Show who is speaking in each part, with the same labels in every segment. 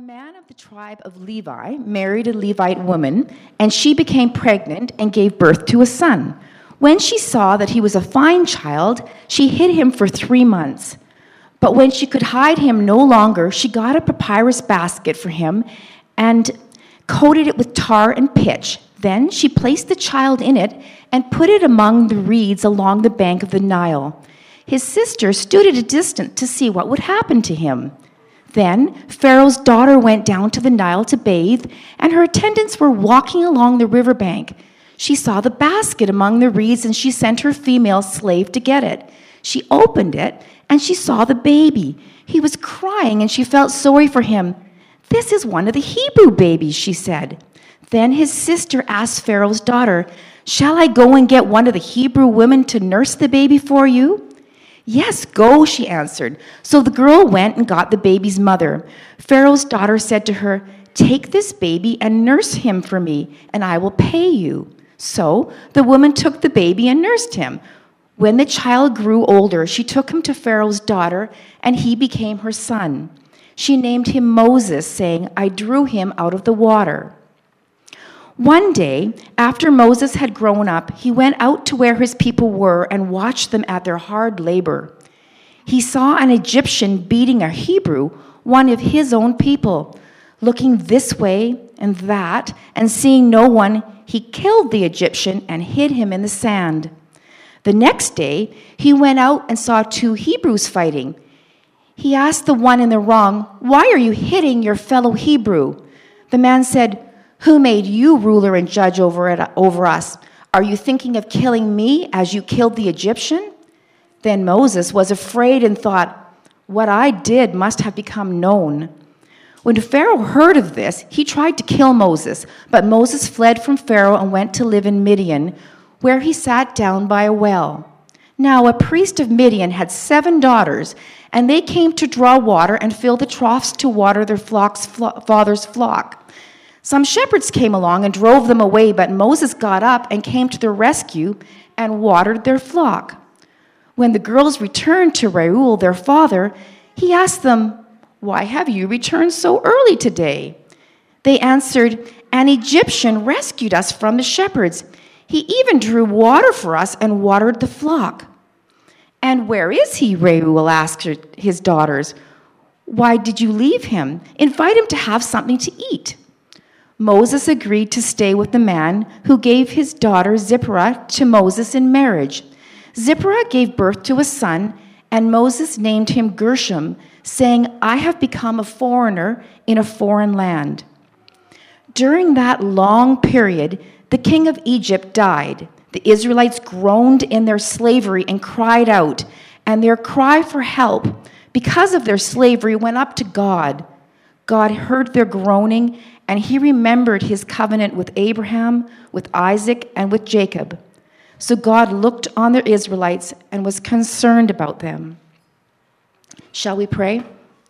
Speaker 1: man of the tribe of Levi married a Levite woman, and she became pregnant and gave birth to a son. When she saw that he was a fine child, she hid him for 3 months. But when she could hide him no longer, she got a papyrus basket for him and coated it with tar and pitch. Then she placed the child in it and put it among the reeds along the bank of the Nile. His sister stood at a distance to see what would happen to him. Then Pharaoh's daughter went down to the Nile to bathe, and her attendants were walking along the riverbank. She saw the basket among the reeds, and she sent her female slave to get it. She opened it, and she saw the baby. He was crying, and she felt sorry for him. "This is one of the Hebrew babies," she said. Then his sister asked Pharaoh's daughter, "Shall I go and get one of the Hebrew women to nurse the baby for you?" "Yes, go," she answered. So the girl went and got the baby's mother. Pharaoh's daughter said to her, "Take this baby and nurse him for me, and I will pay you." So the woman took the baby and nursed him. When the child grew older, she took him to Pharaoh's daughter, and he became her son. She named him Moses, saying, "I drew him out of the water." One day, after Moses had grown up, he went out to where his people were and watched them at their hard labor. He saw an Egyptian beating a Hebrew, one of his own people. Looking this way and that, and seeing no one, he killed the Egyptian and hid him in the sand. The next day, he went out and saw 2 Hebrews fighting. He asked the one in the wrong, "Why are you hitting your fellow Hebrew?" The man said, "Who made you ruler and judge over us? Are you thinking of killing me as you killed the Egyptian?" Then Moses was afraid and thought, "What I did must have become known." When Pharaoh heard of this, he tried to kill Moses, but Moses fled from Pharaoh and went to live in Midian, where he sat down by a well. Now a priest of Midian had 7 daughters, and they came to draw water and fill the troughs to water their father's flock. Some shepherds came along and drove them away, but Moses got up and came to their rescue and watered their flock. When the girls returned to Reuel, their father, he asked them, "Why have you returned so early today?" They answered, "An Egyptian rescued us from the shepherds. He even drew water for us and watered the flock." "And where is he?" Reuel asked his daughters. "Why did you leave him? Invite him to have something to eat." Moses agreed to stay with the man who gave his daughter Zipporah to Moses in marriage. Zipporah gave birth to a son, and Moses named him Gershom, saying, "I have become a foreigner in a foreign land." During that long period, the king of Egypt died. The Israelites groaned in their slavery and cried out, and their cry for help because of their slavery went up to God. God heard their groaning, and he remembered his covenant with Abraham, with Isaac, and with Jacob. So God looked on the Israelites and was concerned about them. Shall we pray?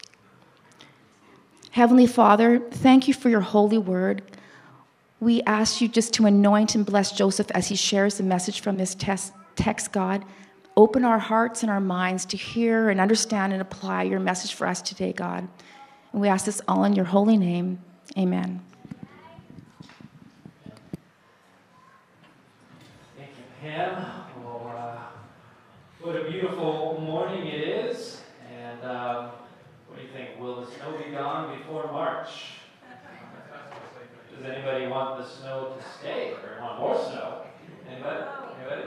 Speaker 1: Heavenly Father, thank you for your holy word. We ask you just to anoint and bless Joseph as he shares the message from this text, God. Open our hearts and our minds to hear and understand and apply your message for us today, God. And we ask this all in your holy name. Amen.
Speaker 2: Thank you, Pam. Well, what a beautiful morning it is. And what do you think? Will the snow be gone before March? Does anybody want the snow to stay or want more snow? Anybody? Anybody?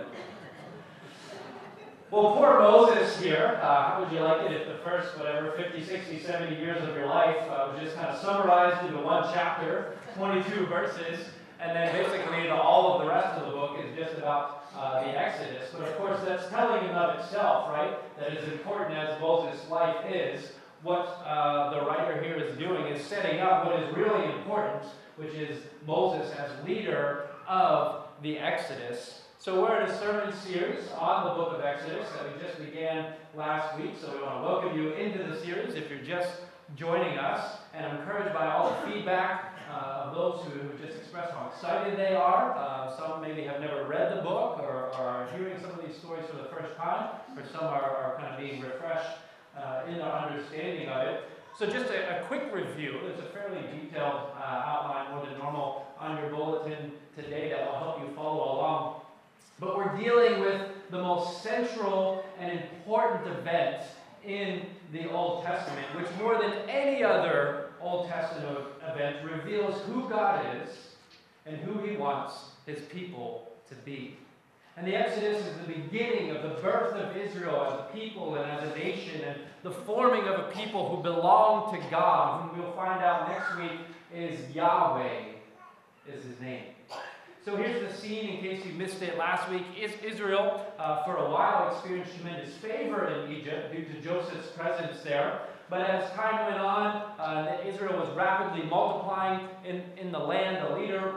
Speaker 2: Well, poor Moses here, how would you like it if the first, 50, 60, 70 years of your life was just kind of summarized into one chapter, 22 verses, and then basically all of the rest of the book is just about the Exodus. But of course, that's telling in of itself, right? That as important as Moses' life is, what the writer here is doing is setting up what is really important, which is Moses as leader of the Exodus. So we're in a sermon series on the book of Exodus that we just began last week. So we want to welcome you into the series if you're just joining us. And I'm encouraged by all the feedback of those who just expressed how excited they are. Some maybe have never read the book or are hearing some of these stories for the first time. Or some are kind of being refreshed in their understanding of it. So just a quick review. There's a fairly detailed outline, more than normal, on your bulletin today that will help you follow along. But we're dealing with the most central and important event in the Old Testament, which more than any other Old Testament event reveals who God is and who He wants His people to be. And the Exodus is the beginning of the birth of Israel as a people and as a nation, and the forming of a people who belong to God, whom we'll find out next week is Yahweh, is His name. So here's the scene in case you missed it last week. Israel, for a while, experienced tremendous favor in Egypt due to Joseph's presence there. But as time went on, Israel was rapidly multiplying in the land. A leader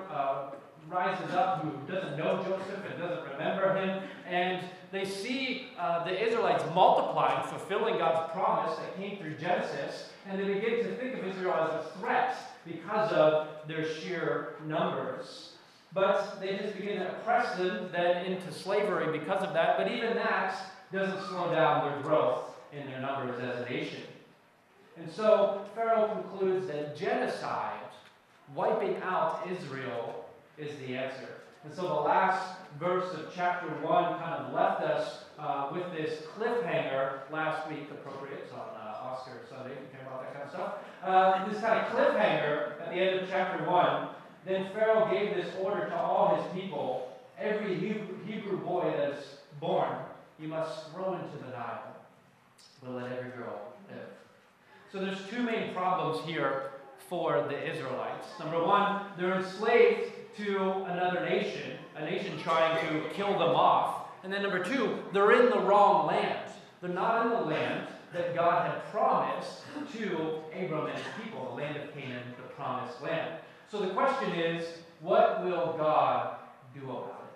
Speaker 2: rises up who doesn't know Joseph and doesn't remember him. And they see the Israelites multiplying, fulfilling God's promise that came through Genesis. And they begin to think of Israel as a threat because of their sheer numbers. But they just begin to oppress them then into slavery because of that. But even that doesn't slow down their growth in their numbers as a nation. And so Pharaoh concludes that genocide, wiping out Israel, is the answer. And so the last verse of chapter 1 kind of left us with this cliffhanger last week, appropriate on Oscar Sunday, if you care about that kind of stuff. This kind of cliffhanger at the end of chapter 1. Then Pharaoh gave this order to all his people: every Hebrew boy that is born, you must throw into the Nile, but let every girl live. So there's two main problems here for the Israelites. Number one, they're enslaved to another nation, a nation trying to kill them off. And then number two, they're in the wrong land. They're not in the land that God had promised to Abram and his people, the land of Canaan, the promised land. So the question is, what will God do about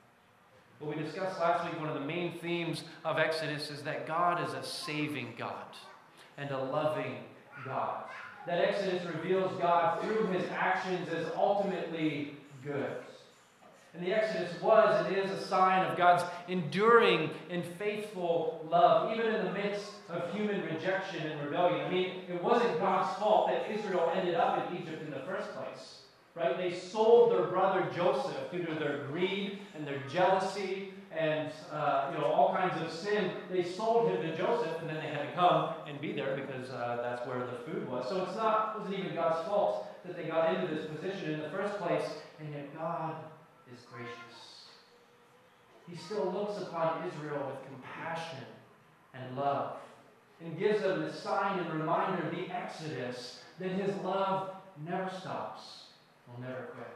Speaker 2: it? Well, we discussed last week one of the main themes of Exodus is that God is a saving God and a loving God. That Exodus reveals God through His actions as ultimately good. And the Exodus was and is a sign of God's enduring and faithful love, even in the midst of human rejection and rebellion. I mean, it wasn't God's fault that Israel ended up in Egypt in the first place, right? They sold their brother Joseph due to their greed and their jealousy and all kinds of sin. They sold him to Joseph, and then they had to come and be there because that's where the food was. So it wasn't even God's fault that they got into this position in the first place, and yet God is gracious. He still looks upon Israel with compassion and love and gives them the sign and reminder of the Exodus that His love never stops, will never quit.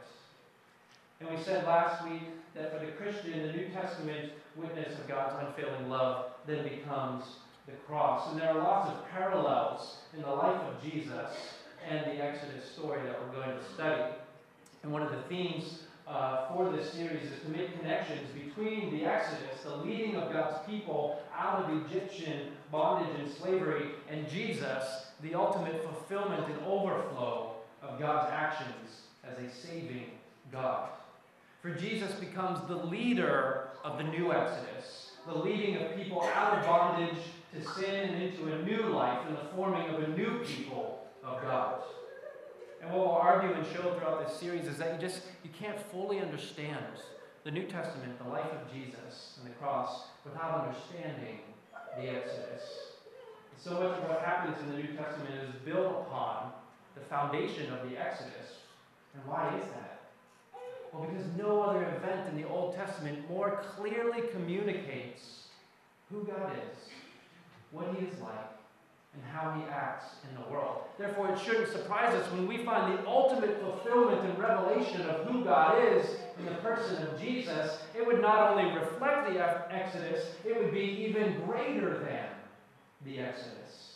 Speaker 2: And we said last week that for the Christian, the New Testament witness of God's unfailing love then becomes the cross. And there are lots of parallels in the life of Jesus and the Exodus story that we're going to study. And one of the themes for this series is to make connections between the Exodus, the leading of God's people out of Egyptian bondage and slavery, and Jesus, the ultimate fulfillment and overflow of God's actions as a saving God. For Jesus becomes the leader of the new Exodus, the leading of people out of bondage to sin and into a new life and the forming of a new people of God. And what we'll argue and show throughout this series is that you can't fully understand the New Testament, the life of Jesus and the cross, without understanding the Exodus. So much of what happens in the New Testament is built upon the foundation of the Exodus. And why is that? Well, because no other event in the Old Testament more clearly communicates who God is, what He is like, and how He acts in the world. Therefore, it shouldn't surprise us when we find the ultimate fulfillment and revelation of who God is in the person of Jesus. It would not only reflect the Exodus, it would be even greater than the Exodus.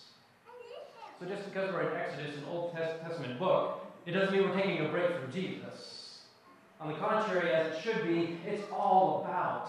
Speaker 2: So just because we're in Exodus, an Old Testament book, it doesn't mean we're taking a break from Jesus. On the contrary, as it should be, it's all about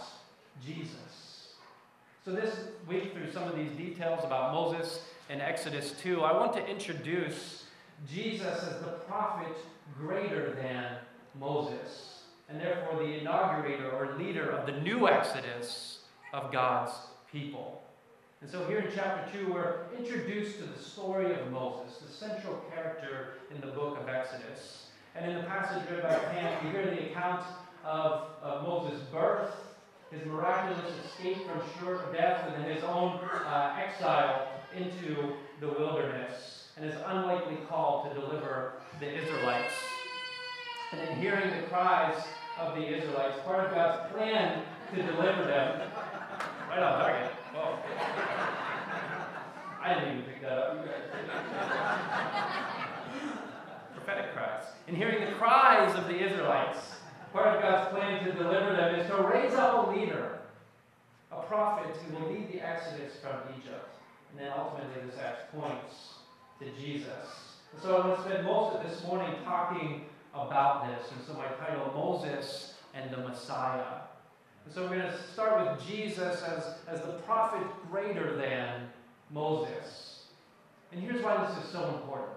Speaker 2: Jesus. So this week, through some of these details about Moses in Exodus 2, I want to introduce Jesus as the prophet greater than Moses, and therefore the inaugurator or leader of the new Exodus of God's people. And so here in chapter 2, we're introduced to the story of Moses, the central character in the book of Exodus. And in the passage read by Pam, we hear the account of Moses' birth, his miraculous escape from sure death, and then his own exile into the wilderness, and his unlikely call to deliver the Israelites. And then hearing the cries of the Israelites, part of God's plan to deliver them. Right on target. Whoa. I didn't even pick that up. You guys did. Prophetic cries. And hearing the cries of the Israelites, part of God's plan to deliver them is to raise up a leader, a prophet who will lead the Exodus from Egypt. And then ultimately this act points to Jesus. And so I want to spend most of this morning talking about this. And so my title, Moses and the Messiah. And so we're going to start with Jesus as the prophet greater than Moses. And here's why this is so important.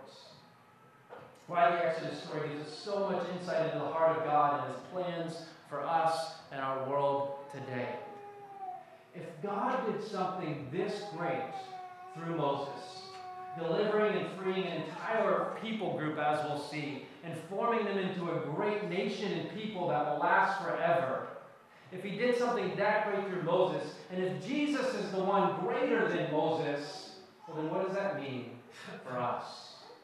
Speaker 2: Why the Exodus story gives us so much insight into the heart of God and his plans for us and our world today. If God did something this great through Moses, delivering and freeing an entire people group, as we'll see, and forming them into a great nation and people that will last forever, if he did something that great through Moses, and if Jesus is the one greater than Moses, well then what does that mean for us?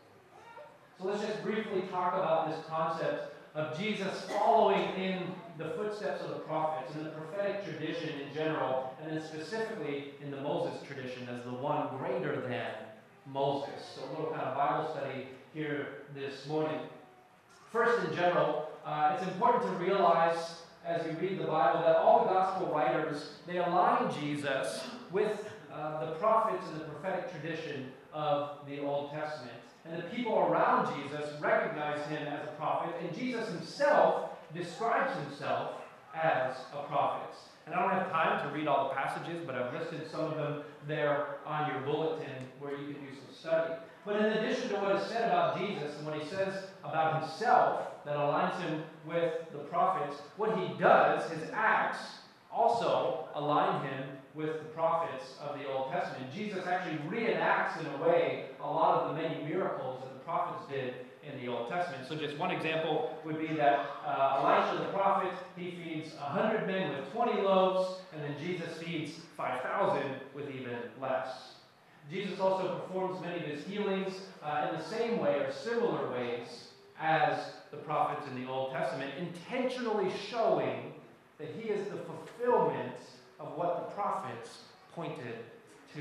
Speaker 2: So let's just briefly talk about this concept of Jesus following in the footsteps of the prophets, in the prophetic tradition in general, and then specifically in the Moses tradition as the one greater than Moses. So a little kind of Bible study here this morning. First, in general, it's important to realize as you read the Bible that all the gospel writers, they align Jesus with the prophets and the prophetic tradition of the Old Testament. And the people around Jesus recognize him as a prophet, and Jesus himself describes himself as a prophet. And I don't have time to read all the passages, but I've listed some of them there on your bulletin where you can do some study. But in addition to what is said about Jesus and what he says about himself that aligns him with the prophets, what he does, his acts, also align him with the prophets of the Old Testament. Jesus actually reenacts, in a way, a lot of the many miracles that the prophets did in the Old Testament. So just one example would be that Elisha the prophet, he feeds 100 men with 20 loaves, and then Jesus feeds 5,000 with even less. Jesus also performs many of his healings in the same way or similar ways as the prophets in the Old Testament, intentionally showing that he is the fulfillment of what the prophets pointed to.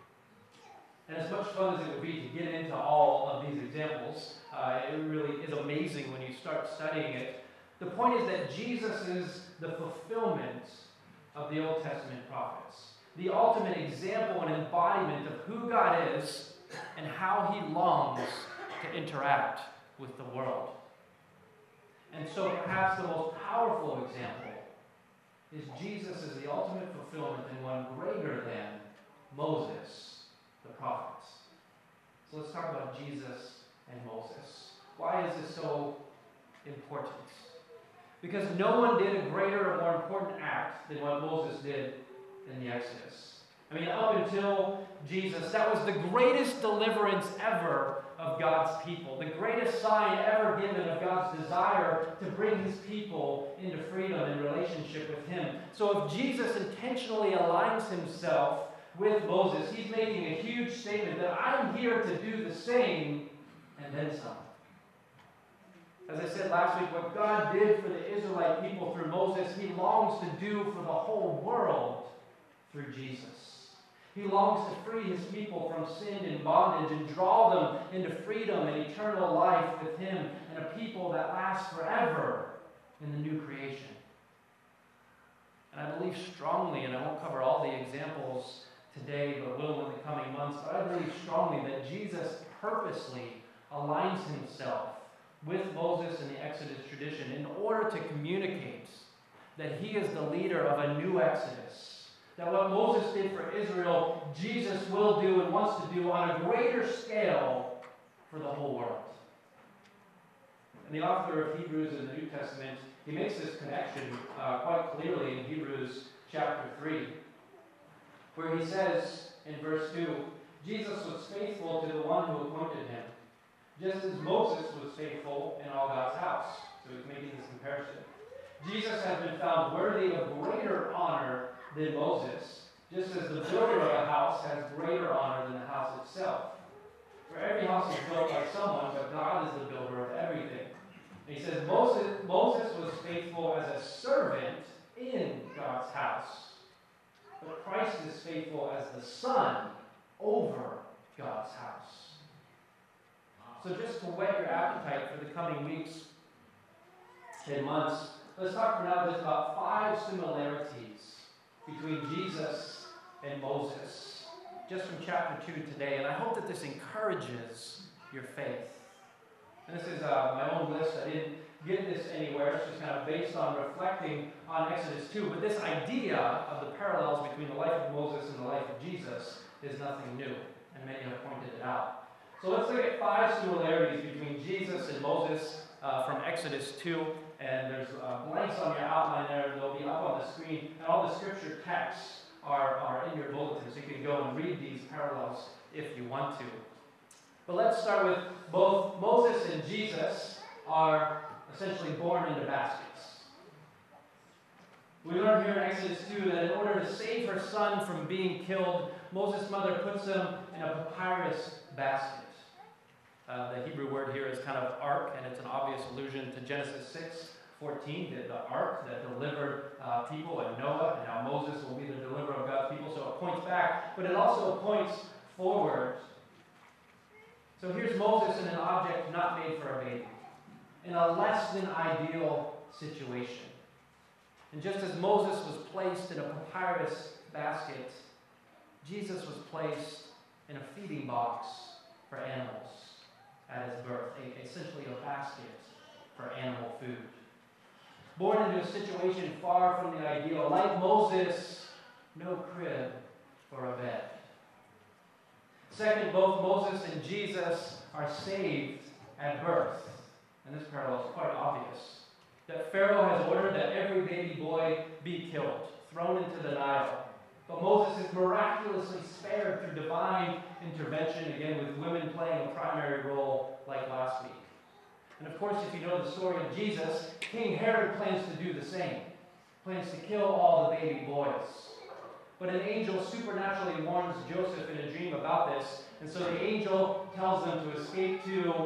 Speaker 2: And as much fun as it would be to get into all of these examples, it really is amazing when you start studying it. The point is that Jesus is the fulfillment of the Old Testament prophets, the ultimate example and embodiment of who God is and how he longs to interact with the world. And so perhaps the most powerful example is Jesus is the ultimate fulfillment and one greater than Moses, the prophets. So let's talk about Jesus and Moses. Why is this so important? Because no one did a greater or more important act than what Moses did in the Exodus. I mean, up until Jesus, that was the greatest deliverance ever of God's people, the greatest sign ever given of God's desire to bring his people into freedom and relationship with him. So if Jesus intentionally aligns himself with Moses, he's making a huge statement that I'm here to do the same and then some. As I said last week, what God did for the Israelite people through Moses, he longs to do for the whole world through Jesus. He longs to free his people from sin and bondage and draw them into freedom and eternal life with him and a people that lasts forever in the new creation. And I believe strongly, and I won't cover all the examples today, but will in the coming months, but I believe strongly that Jesus purposely aligns himself with Moses and the Exodus tradition in order to communicate that he is the leader of a new Exodus. That what Moses did for Israel, Jesus will do and wants to do on a greater scale for the whole world. And the author of Hebrews in the New Testament, he makes this connection quite clearly in Hebrews chapter 3, where he says In verse 2, Jesus was faithful to the one who appointed him, just as Moses was faithful in all God's house. So he's making this comparison. Jesus has been found worthy of greater honor than Moses, just as the builder of a house has greater honor than the house itself. For every house is built by someone, but God is the builder of everything. And he says Moses was faithful as a servant in God's house, but Christ is faithful as the Son over God's house. So just to whet your appetite for the coming weeks and months, let's talk for now just about 5 similarities between Jesus and Moses, just from chapter 2 today. And I hope that this encourages your faith. And this is my own list. I didn't get this anywhere. It's just kind of based on reflecting on Exodus 2. But this idea of the parallels between the life of Moses and the life of Jesus is nothing new, and many have pointed it out. So let's look at 5 similarities between Jesus and Moses from Exodus 2. And there's blanks on your outline there. They'll be up on the screen. And all the scripture texts are in your bulletin, so you can go and read these parallels if you want to. But let's start with both Moses and Jesus are essentially born into baskets. We learn here in Exodus 2 that in order to save her son from being killed, Moses' mother puts him in a papyrus basket. The Hebrew word here is kind of ark, and it's an obvious allusion to Genesis 6:14, the ark that delivered people and Noah, and now Moses will be the deliverer of God's people. So it points back, but it also points forward. So here's Moses in an object not made for a baby, in a less than ideal situation. And just as Moses was placed in a papyrus basket, Jesus was placed in a feeding box for animals at his birth, essentially a basket for animal food. Born into a situation far from the ideal, like Moses, no crib or a bed. Second, both Moses and Jesus are saved at birth. And this parallel is quite obvious. That Pharaoh has ordered that every baby boy be killed, thrown into the Nile. But Moses is miraculously spared through divine intervention, again with women playing a primary role like last week. And of course, if you know the story of Jesus, King Herod plans to do the same. Plans to kill all the baby boys. But an angel supernaturally warns Joseph in a dream about this, and so the angel tells them to escape to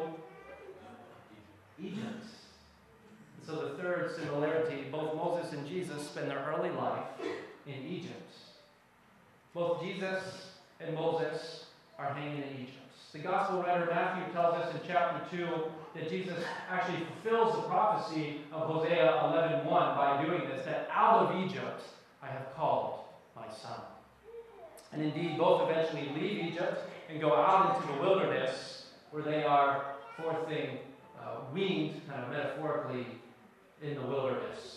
Speaker 2: Egypt. And so the third similarity, both Moses and Jesus spend their early life in Egypt. Both Jesus and Moses are hanging in Egypt. The gospel writer Matthew tells us in chapter 2 that Jesus actually fulfills the prophecy of Hosea 11:1 by doing this, that out of Egypt I have called my son. And indeed, both eventually leave Egypt and go out into the wilderness, where they are, fourth thing, weaned, kind of metaphorically, in the wilderness.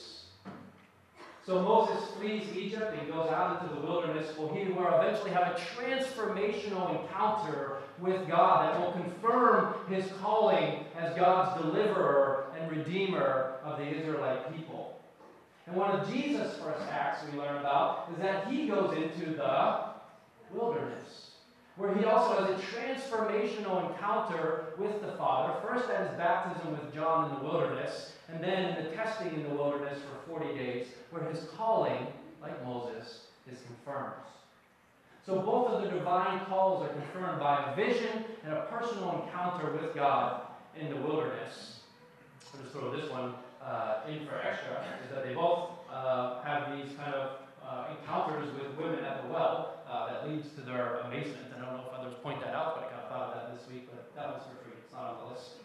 Speaker 2: So Moses flees Egypt and goes out into the wilderness, where he will eventually have a transformational encounter with God that will confirm his calling as God's deliverer and redeemer of the Israelite people. And one of Jesus' first acts we learn about is that he goes into the wilderness, where he also has a transformational encounter with the Father, first at his baptism with John in the wilderness, and then in the testing in the wilderness for 40 days, where his calling, like Moses, is confirmed. So both of the divine calls are confirmed by a vision and a personal encounter with God in the wilderness. I'll just throw this one in for extra, is that they both have these kind of encounters with women at the well that leads to their amazement. I don't know if others point that out, but I kind of thought of that this week, but that one's for free. It's not on the list.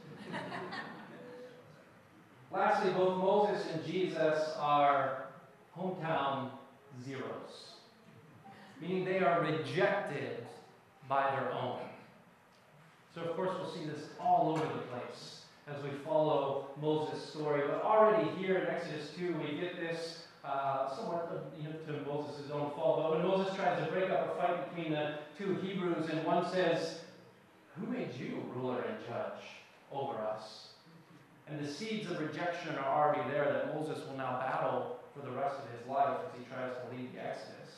Speaker 2: Lastly, both Moses and Jesus are hometown zeros, meaning they are rejected by their own. So, of course, we'll see this all over the place as we follow Moses' story. But already here in Exodus 2, we get this somewhat to Moses' own fault. But when Moses tries to break up a fight between the two Hebrews, and one says, "Who made you ruler and judge over us?" And the seeds of rejection are already there that Moses will now battle for the rest of his life as he tries to lead the Exodus.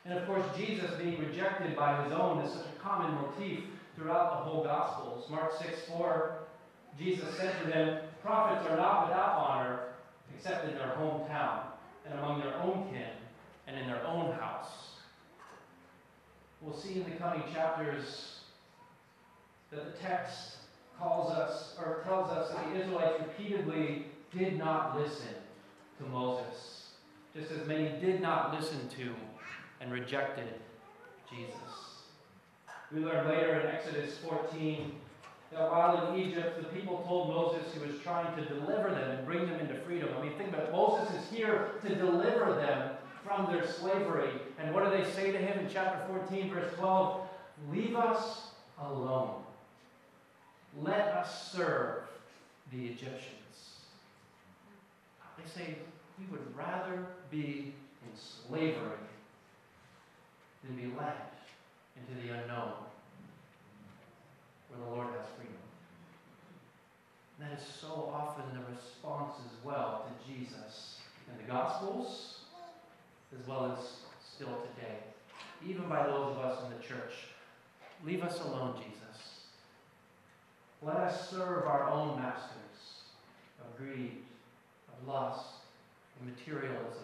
Speaker 2: And of course, Jesus being rejected by his own is such a common motif throughout the whole Gospels. Mark 6:4, Jesus said to them, "Prophets are not without honor except in their hometown and among their own kin and in their own house." We'll see in the coming chapters that the text calls us or tells us that the Israelites repeatedly did not listen to Moses, just as many did not listen to and rejected Jesus. We learn later in Exodus 14 that while in Egypt, the people told Moses he was trying to deliver them and bring them into freedom. I mean, think about it. Moses is here to deliver them from their slavery. And what do they say to him in chapter 14, verse 12? "Leave us alone. Let us serve the Egyptians." They say, we would rather be in slavery than be led into the unknown, where the Lord has freedom. And that is so often the response as well to Jesus in the Gospels, as well as still today, even by those of us in the church. Leave us alone, Jesus. Let us serve our own masters of greed, of lust, of materialism.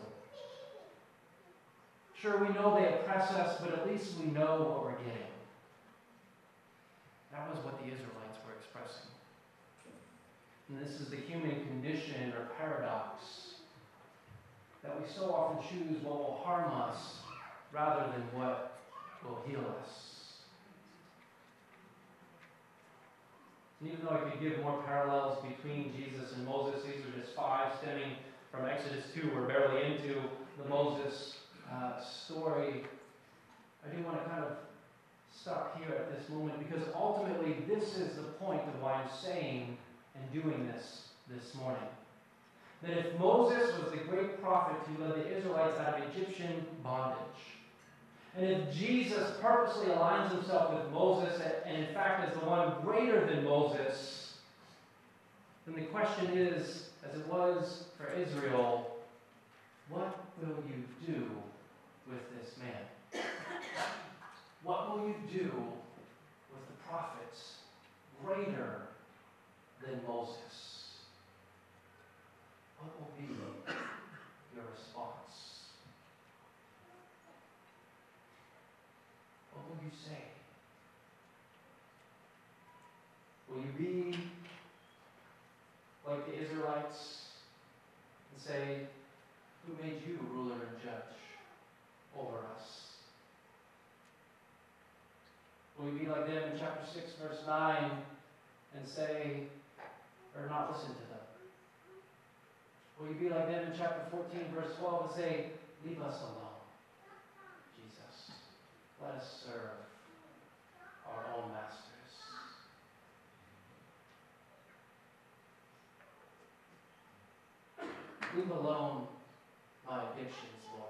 Speaker 2: Sure, we know they oppress us, but at least we know what we're getting. That was what the Israelites were expressing. And this is the human condition or paradox, that we so often choose what will harm us rather than what will heal us. And even though I could give more parallels between Jesus and Moses, these are just 5 stemming from Exodus 2. We're barely into the Moses story. I do want to kind of stop here at this moment, because ultimately this is the point of why I'm saying and doing this morning. That if Moses was the great prophet who led the Israelites out of Egyptian bondage, and if Jesus purposely aligns himself with Moses and in fact is the one greater than Moses, then the question is, as it was for Israel, what will you do with this man? What will you do with the prophets greater than Moses? What will be your response? What will you say? Will you be like the Israelites and say, "Who made you ruler and judge over us?" Will you be like them in chapter 6, verse 9, and say, or not listen to them? Will you be like them in chapter 14, verse 12, and say, "Leave us alone, Jesus. Let us serve our own masters." Leave alone my addictions, Lord.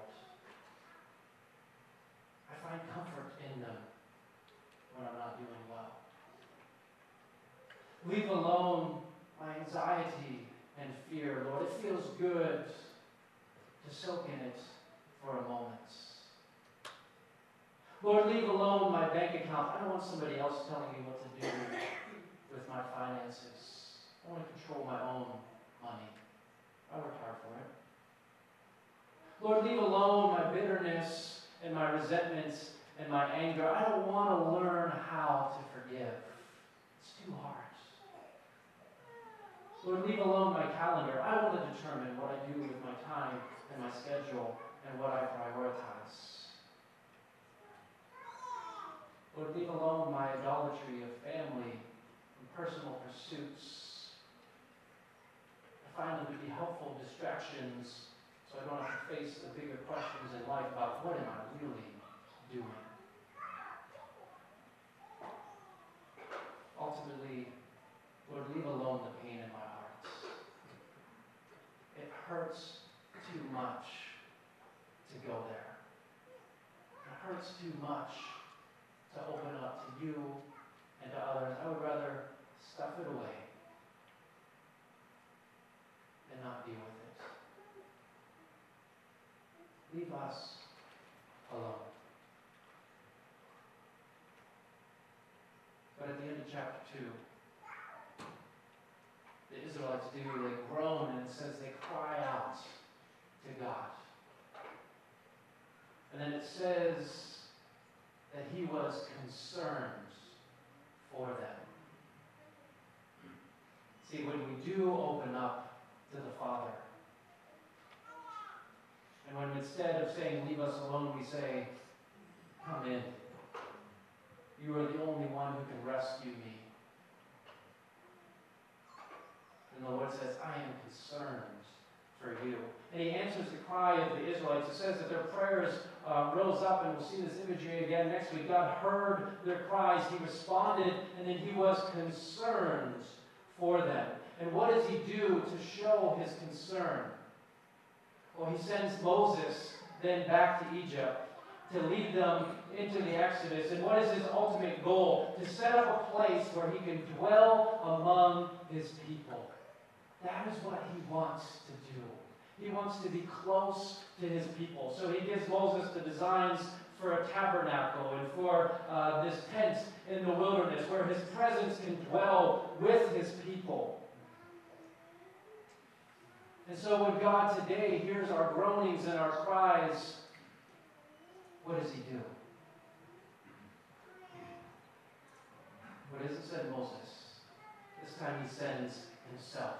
Speaker 2: I find comfort in them when I'm not doing well. Leave alone my anxiety and fear, Lord. It feels good to soak in it for a moment. Lord, leave alone my bank account. I don't want somebody else telling me what to do with my finances. I want to control my own money. I worked hard for it. Lord, leave alone my bitterness and my resentment and my anger. I don't want to learn how to forgive. It's too hard. Lord, leave alone my calendar. I want to determine what I do with my time and my schedule and what I prioritize. Lord, leave alone my idolatry of family and personal pursuits. I find them to be helpful distractions so I don't have to face the bigger questions in life about what am I really doing. Ultimately, Lord, leave alone the pain in my heart. It hurts too much to go there. It hurts too much to open up to you and to others. I would rather stuff it away and not deal with it. Leave us alone. 2. The Israelites do, they groan, and it says they cry out to God. And then it says that he was concerned for them. See, when we do open up to the Father, and when instead of saying, leave us alone, we say, come in. You are the only one who can rescue me. And the Lord says, I am concerned for you. And he answers the cry of the Israelites. It says that their prayers rose up, and we'll see this imagery again next week. God heard their cries. He responded, and then he was concerned for them. And what does he do to show his concern? Well, he sends Moses then back to Egypt to lead them into the Exodus. And what is his ultimate goal? To set up a place where he can dwell among his people. That is what he wants to do. He wants to be close to his people. So he gives Moses the designs for a tabernacle and for this tent in the wilderness where his presence can dwell with his people. And so when God today hears our groanings and our cries, what does he do? What does it say, Moses? This time he sends himself.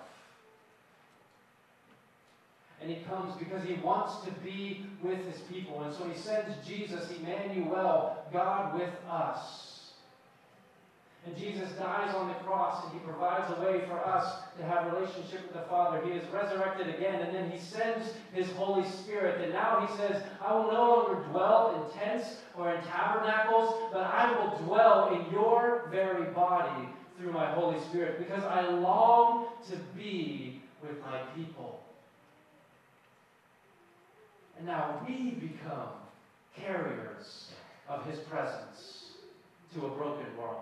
Speaker 2: And he comes because he wants to be with his people. And so he sends Jesus, Emmanuel, God with us. And Jesus dies on the cross, and he provides a way for us to have a relationship with the Father. He is resurrected again, and then he sends his Holy Spirit. And now he says, I will no longer dwell in tents or in tabernacles, but I will dwell in your very body through my Holy Spirit, because I long to be with my people. And now we become carriers of his presence to a broken world,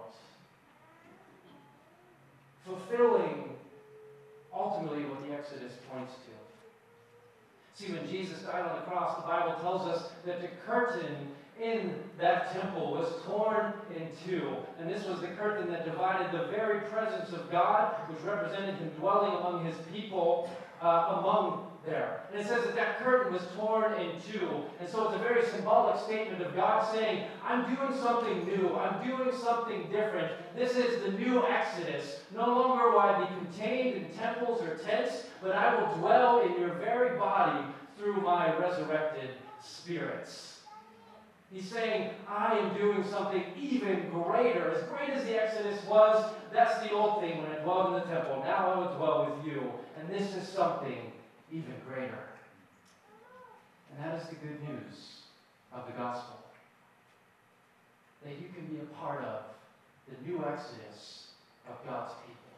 Speaker 2: fulfilling ultimately what the Exodus points to. See, when Jesus died on the cross, the Bible tells us that the curtain in that temple was torn in two. And this was the curtain that divided the very presence of God, which represented him dwelling among his people, among there. And it says that that curtain was torn in two. And so it's a very symbolic statement of God saying, I'm doing something new. I'm doing something different. This is the new Exodus. No longer will I be contained in temples or tents, but I will dwell in your very body through my resurrected spirits. He's saying, I am doing something even greater. As great as the Exodus was, that's the old thing when I dwelled in the temple. Now I will dwell with you. And this is something even greater. And that is the good news of the gospel. That you can be a part of the new Exodus of God's people.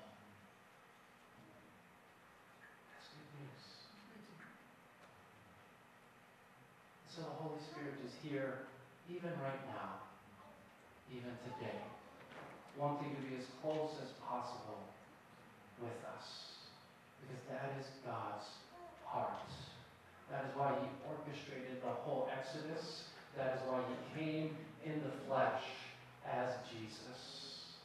Speaker 2: That's good news. So the Holy Spirit is here even right now, even today, wanting to be as close as possible with us. Because that is God's heart. That is why he orchestrated the whole Exodus. That is why he came in the flesh as Jesus.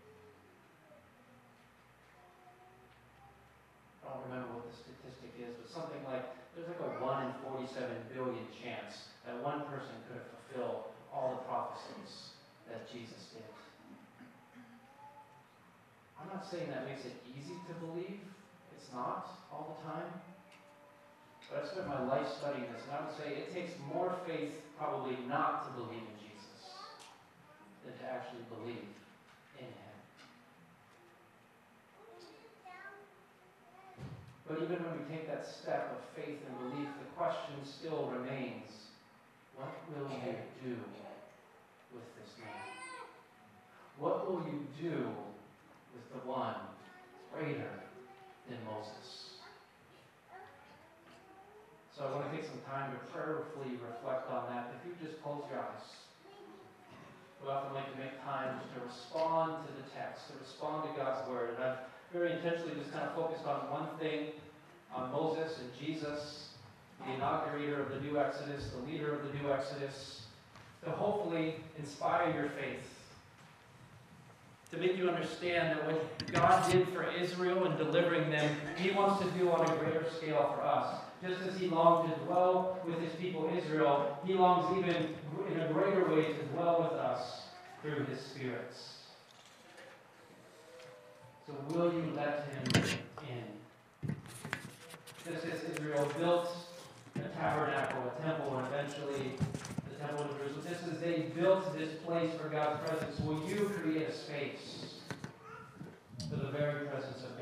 Speaker 2: I don't remember what the statistic is, but something like, there's like a 1 in 47 billion chance that one person could have fulfilled all the prophecies that Jesus did. I'm not saying that makes it easy to believe. It's not all the time. But I've spent my life studying this, and I would say it takes more faith probably not to believe in Jesus than to actually believe in him. But even when we take that step of faith and belief, the question still remains, what will you do with this man? What will you do with the one greater than Moses? So I want to take some time to prayerfully reflect on that. If you just close your eyes, we often like to make time just to respond to the text, to respond to God's word. And I've very intentionally just kind of focused on one thing, on Moses and Jesus, the inaugurator of the new Exodus, the leader of the new Exodus, to hopefully inspire your faith. to make you understand that what God did for Israel in delivering them, he wants to do on a greater scale for us. Just as he longed to dwell with his people Israel, he longs even in a greater way to dwell with us through his spirits. So will you let him in? Just as Israel built a tabernacle, a temple, and eventually the temple of Jerusalem, just as they built this place for God's presence, will you create a space for the very presence of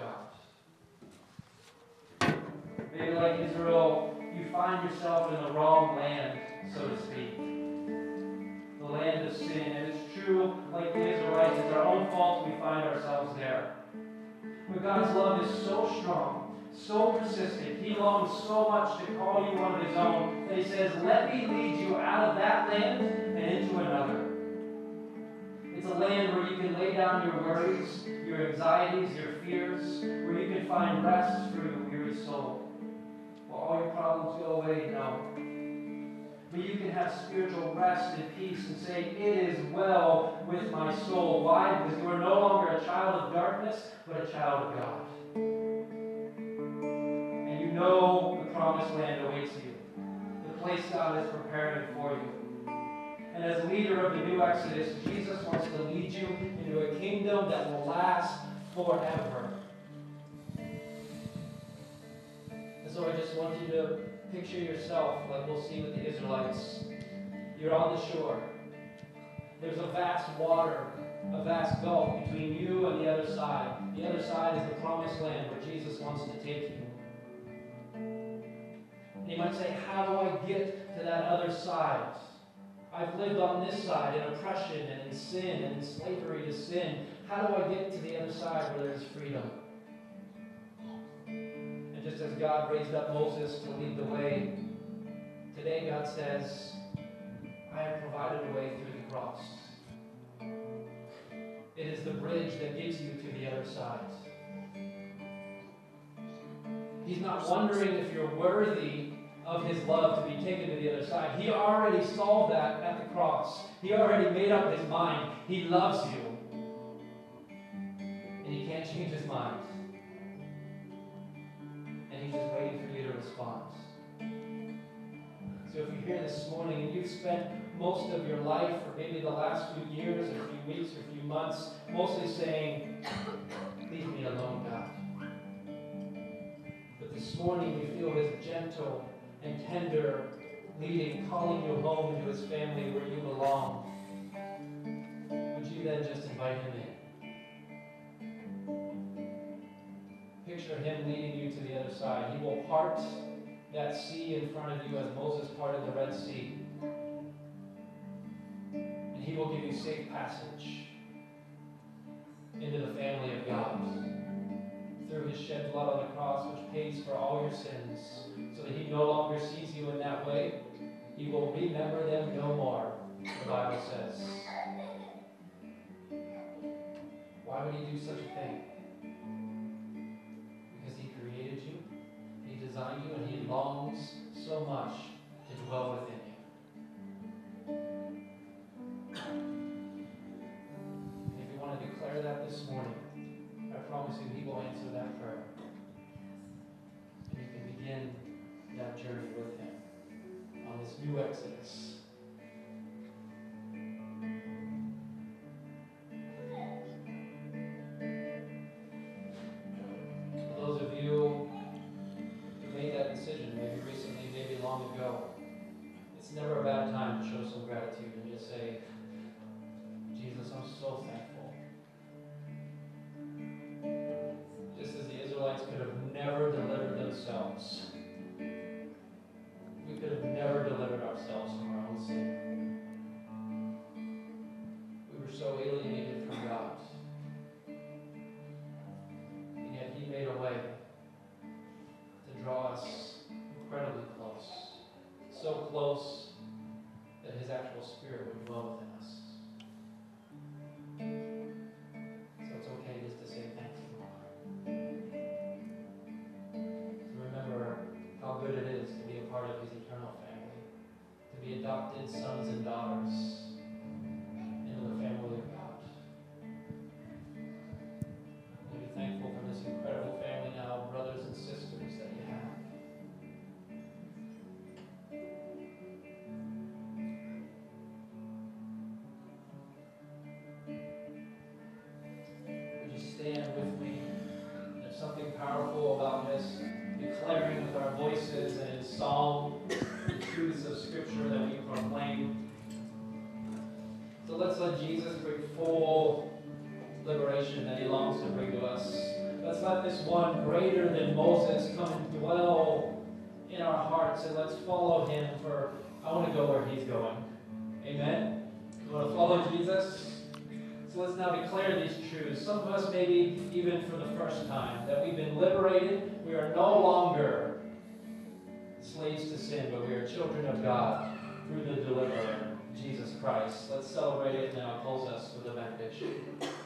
Speaker 2: God? Maybe like Israel, you find yourself in the wrong land, so to speak. The land of sin. And it's true, like the Israelites, it's our own fault we find ourselves there. But God's love is so strong, so persistent. He longs so much to call you one of his own that he says, let me lead you out of that land and into another. It's a land where you can lay down your worries, your anxieties, your fears, where you can find rest for your weary soul. Will all your problems go away? No. But you can have spiritual rest and peace and say, it is well with my soul. Why? Because you are no longer a child of darkness, but a child of God. And you know the promised land awaits you. The place God is preparing for you. And as leader of the new Exodus, Jesus wants to lead you into a kingdom that will last forever. And so I just want you to picture yourself like we'll see with the Israelites. You're on the shore. There's a vast water, a vast gulf between you and the other side. The other side is the promised land where Jesus wants to take you. And you might say, how do I get to that other side? I've lived on this side in oppression and in sin and in slavery to sin. How do I get to the other side where there's freedom? And just as God raised up Moses to lead the way, today God says, I have provided a way through the cross. It is the bridge that gets you to the other side. He's not wondering if you're worthy of his love to be taken to the other side. He already solved that at the cross. He already made up his mind. He loves you. And he can't change his mind. And he's just waiting for you to respond. So if you're here this morning and you've spent most of your life, or maybe the last few years, or a few weeks, or a few months, mostly saying, leave me alone, God. But this morning you feel his gentle and tender leading, calling you home into his family where you belong. Would you then just invite him in? Picture him leading you to the other side. He will part that sea in front of you as Moses parted the Red Sea. And he will give you safe passage into the family of God through his shed blood on the cross, which pays for all your sins, so that he no longer sees you in that way. He will remember them no more, the Bible says. Why would he do such a thing? Because he created you, he designed you, and he longs so much to dwell within you. And if you want to declare that this morning, I promise you he will answer that prayer. And you can begin that journey with him on this new Exodus. For those of you who made that decision, maybe recently, maybe long ago, it's never a bad time to show some gratitude and just say, Jesus, I'm so thankful. Just as the Israelites could have never delivered themselves, we could have never delivered ourselves from our own sin. We were so alienated from God. And yet he made a way to draw us incredibly close. So close that his actual spirit would dwell within us. So it's okay just to say thank you. To remember how good it is to be a part of his eternal family. To be adopted sons and daughters into the family of God. powerful about just declaring with our voices and in song the truths of Scripture that we proclaim. So let's let Jesus bring full liberation that he longs to bring to us. Let's let this one greater than Moses come and dwell in our hearts, and let's follow him, for I want to go where he's going. Amen? You want to follow Jesus? So let's now declare these truths. Some of us maybe even for the first time, that we've been liberated. We are no longer slaves to sin, but we are children of God through the deliverer, Jesus Christ. Let's celebrate it now. Close us with a benediction.